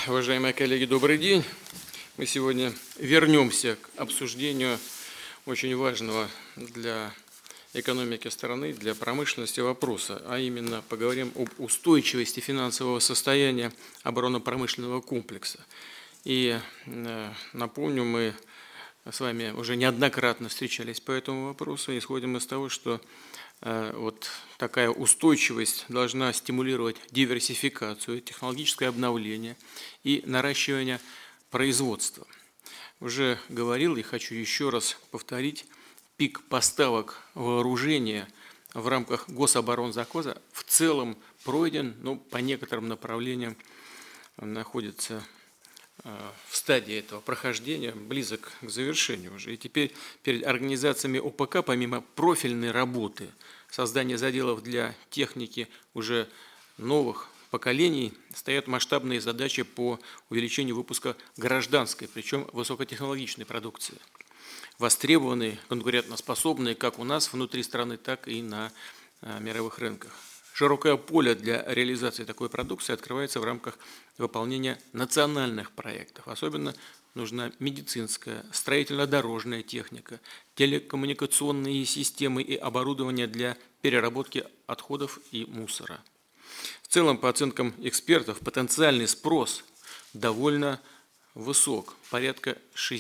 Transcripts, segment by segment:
Уважаемые коллеги, добрый день. Мы сегодня вернемся к обсуждению очень важного для экономики страны, для промышленности вопроса, а именно поговорим об устойчивости финансового состояния оборонно-промышленного комплекса. И напомню, мы с вами уже неоднократно встречались по этому вопросу, исходим из того, что вот такая устойчивость должна стимулировать диверсификацию, технологическое обновление и наращивание производства. Уже говорил и хочу еще раз повторить, пик поставок вооружения в рамках Гособоронзаказа в целом пройден, но по некоторым направлениям находится в стадии этого прохождения, близок к завершению уже. И теперь перед организациями ОПК, помимо профильной работы, создания заделов для техники уже новых поколений, стоят масштабные задачи по увеличению выпуска гражданской, причем высокотехнологичной продукции, востребованной, конкурентоспособной как у нас внутри страны, так и на мировых рынках. Широкое поле для реализации такой продукции открывается в рамках выполнения национальных проектов. Особенно нужна медицинская, строительно-дорожная техника, телекоммуникационные системы и оборудование для переработки отходов и мусора. В целом, по оценкам экспертов, потенциальный спрос довольно высок, порядка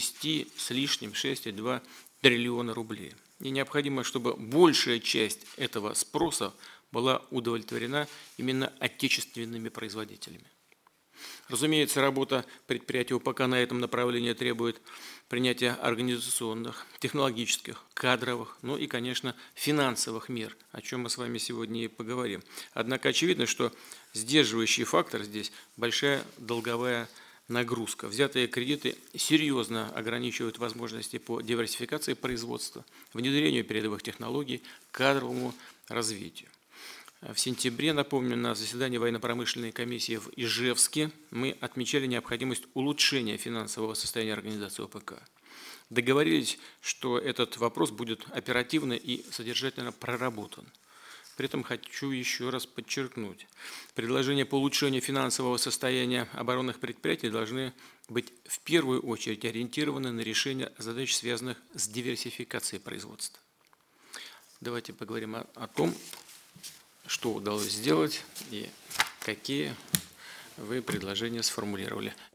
6,2 триллиона рублей. И необходимо, чтобы большая часть этого спроса была удовлетворена именно отечественными производителями. Разумеется, работа предприятий ОПК на этом направлении требует принятия организационных, технологических, кадровых, ну и, конечно, финансовых мер, о чем мы с вами сегодня и поговорим. Однако очевидно, что сдерживающий фактор здесь большая долговая нагрузка. Взятые кредиты серьезно ограничивают возможности по диверсификации производства, внедрению передовых технологий, кадровому развитию. В сентябре, напомню, на заседании военно-промышленной комиссии в Ижевске мы отмечали необходимость улучшения финансового состояния организации ОПК. Договорились, что этот вопрос будет оперативно и содержательно проработан. При этом хочу еще раз подчеркнуть, предложения по улучшению финансового состояния оборонных предприятий должны быть в первую очередь ориентированы на решение задач, связанных с диверсификацией производства. Давайте поговорим о том, что удалось сделать и какие вы предложения сформулировали.